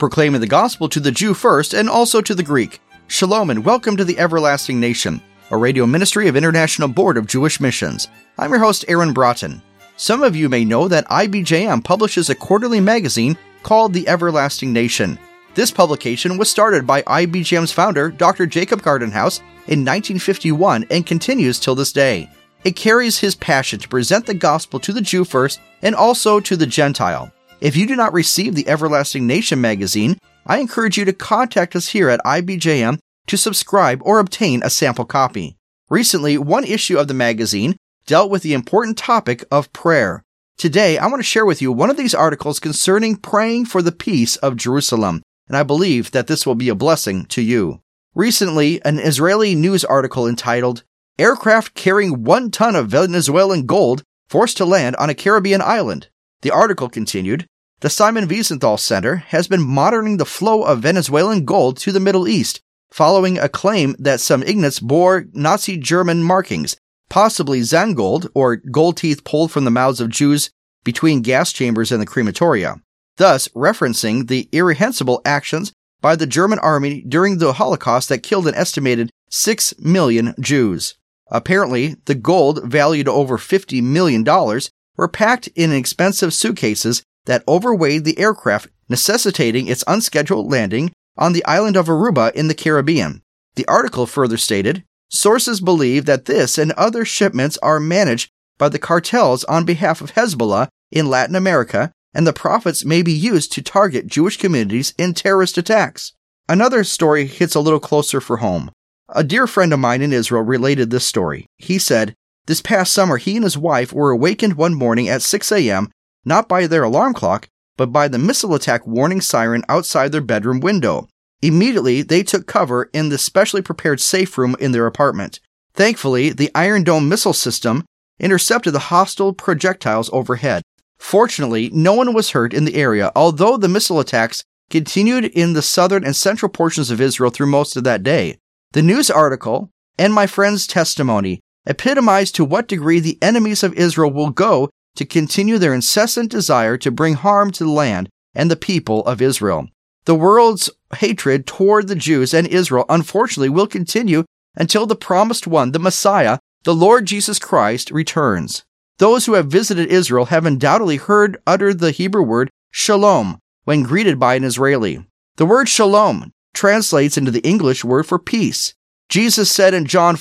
proclaiming the gospel to the Jew first and also to the Greek. Shalom and welcome to the Everlasting Nation, a radio ministry of International Board of Jewish Missions. I'm your host, Aaron Broughton. Some of you may know that IBJM publishes a quarterly magazine called The Everlasting Nation. This publication was started by IBJM's founder, Dr. Jacob Gardenhouse, in 1951 and continues till this day. It carries his passion to present the gospel to the Jew first and also to the Gentile. If you do not receive the Everlasting Nation magazine, I encourage you to contact us here at IBJM to subscribe or obtain a sample copy. Recently, one issue of the magazine dealt with the important topic of prayer. Today, I want to share with you one of these articles concerning praying for the peace of Jerusalem, and I believe that this will be a blessing to you. Recently, an Israeli news article entitled, "Aircraft Carrying 1 Ton of Venezuelan Gold Forced to Land on a Caribbean Island." The article continued, "The Simon Wiesenthal Center has been monitoring the flow of Venezuelan gold to the Middle East, following a claim that some ingots bore Nazi German markings, possibly Zangold, or gold teeth pulled from the mouths of Jews between gas chambers and the crematoria, thus referencing the irreprehensible actions by the German army during the Holocaust that killed an estimated 6 million Jews. Apparently, the gold, valued over $50 million, were packed in expensive suitcases that overweighed the aircraft, necessitating its unscheduled landing on the island of Aruba in the Caribbean." The article further stated, "Sources believe that this and other shipments are managed by the cartels on behalf of Hezbollah in Latin America, and the profits may be used to target Jewish communities in terrorist attacks." Another story hits a little closer for home. A dear friend of mine in Israel related this story. He said, "This past summer, he and his wife were awakened one morning at 6 a.m., not by their alarm clock, but by the missile attack warning siren outside their bedroom window. Immediately, they took cover in the specially prepared safe room in their apartment. Thankfully, the Iron Dome missile system intercepted the hostile projectiles overhead. Fortunately, no one was hurt in the area, although the missile attacks continued in the southern and central portions of Israel through most of that day. The news article and my friend's testimony epitomize to what degree the enemies of Israel will go to continue their incessant desire to bring harm to the land and the people of Israel. The world's hatred toward the Jews and Israel, unfortunately, will continue until the promised one, the Messiah, the Lord Jesus Christ, returns. Those who have visited Israel have undoubtedly heard utter the Hebrew word shalom when greeted by an Israeli. The word shalom translates into the English word for peace. Jesus said in John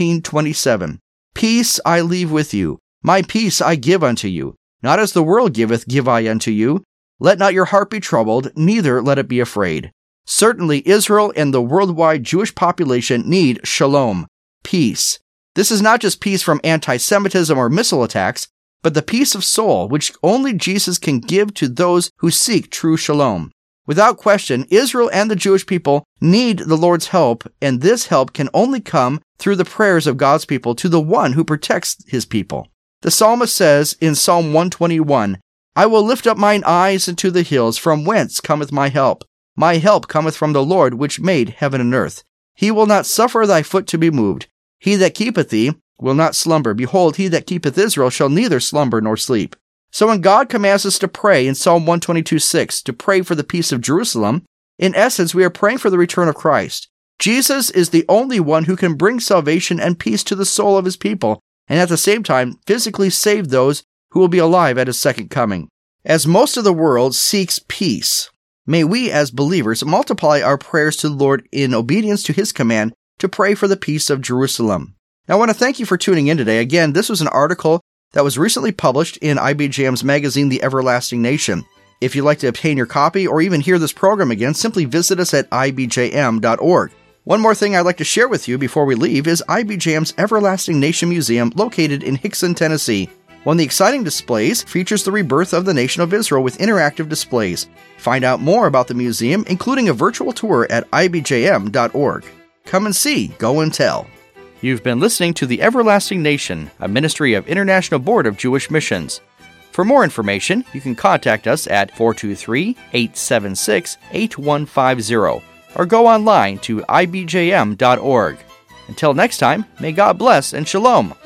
14:27, "Peace I leave with you, my peace I give unto you. Not as the world giveth, give I unto you. Let not your heart be troubled, neither let it be afraid." Certainly, Israel and the worldwide Jewish population need shalom, peace. This is not just peace from anti-Semitism or missile attacks, but the peace of soul, which only Jesus can give to those who seek true shalom. Without question, Israel and the Jewish people need the Lord's help, and this help can only come through the prayers of God's people to the one who protects his people. The psalmist says in Psalm 121, "I will lift up mine eyes into the hills, from whence cometh my help. My help cometh from the Lord, which made heaven and earth. He will not suffer thy foot to be moved. He that keepeth thee will not slumber. Behold, he that keepeth Israel shall neither slumber nor sleep." So when God commands us to pray in Psalm 122:6, to pray for the peace of Jerusalem, in essence, we are praying for the return of Christ. Jesus is the only one who can bring salvation and peace to the soul of his people, and at the same time, physically save those who will be alive at his second coming. As most of the world seeks peace, may we as believers multiply our prayers to the Lord in obedience to his command to pray for the peace of Jerusalem. Now, I want to thank you for tuning in today. Again, this was an article that was recently published in IBJM's magazine, The Everlasting Nation. If you'd like to obtain your copy or even hear this program again, simply visit us at ibjm.org. One more thing I'd like to share with you before we leave is IBJM's Everlasting Nation Museum located in Hickson, Tennessee. One of the exciting displays features the rebirth of the nation of Israel with interactive displays. Find out more about the museum, including a virtual tour at ibjm.org. Come and see, go and tell. You've been listening to The Everlasting Nation, a ministry of International Board of Jewish Missions. For more information, you can contact us at 423-876-8150 or go online to ibjm.org. Until next time, may God bless and shalom.